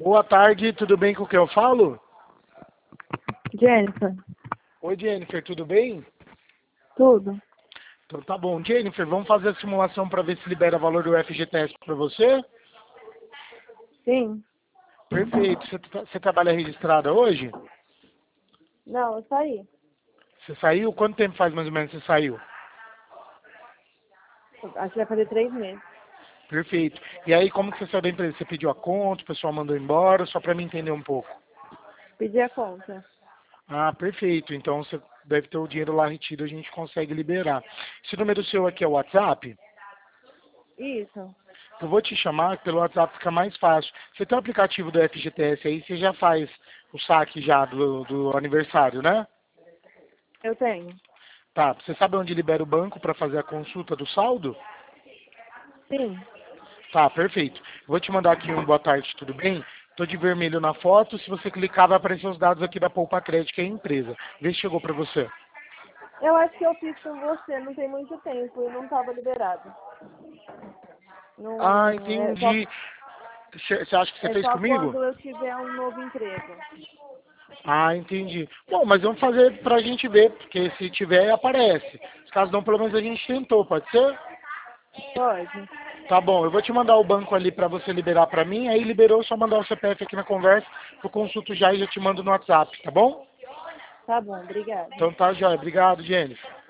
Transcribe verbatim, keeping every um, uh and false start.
Boa tarde, tudo bem com o que eu falo? Jennifer. Oi, Jennifer, tudo bem? Tudo. Então tá bom. Jennifer, vamos fazer a simulação para ver se libera valor do F G T S para você? Sim. Perfeito. Você, tra- você trabalha registrada hoje? Não, eu saí. Você saiu? Quanto tempo faz mais ou menos que você saiu? Acho que vai fazer três meses. Perfeito. E aí, como que você saiu da empresa? Você pediu a conta, o pessoal mandou embora, só para me entender um pouco. Pedi a conta. Ah, perfeito. Então você deve ter o dinheiro lá retido, a gente consegue liberar. Esse número seu aqui é o WhatsApp? Isso. Eu vou te chamar, pelo WhatsApp fica mais fácil. Você tem o aplicativo do F G T S aí, você já faz o saque já do, do aniversário, né? Eu tenho. Tá, você sabe onde libera o banco para fazer a consulta do saldo? Sim. Tá, perfeito. Vou te mandar aqui um boa tarde, tudo bem? Tô de vermelho na foto, se você clicar vai aparecer os dados aqui da Poupa Crédito, que é a empresa. Vê se chegou para você. Eu acho que eu fiz com você, não tem muito tempo e não estava liberado. Ah, Não, é só, entendi. Você você acha que você é fez só comigo? quando eu tiver um novo emprego. Ah, entendi. Bom, mas vamos fazer pra gente ver, porque se tiver, aparece. Caso não, pelo menos a gente tentou, pode ser? Pode. Tá bom, eu vou te mandar o banco ali pra você liberar pra mim, aí liberou, é só mandar o C P F aqui na conversa, eu consulto já e já te mando no WhatsApp, tá bom? Tá bom, obrigada. Então tá, joia. Obrigado, Jennifer.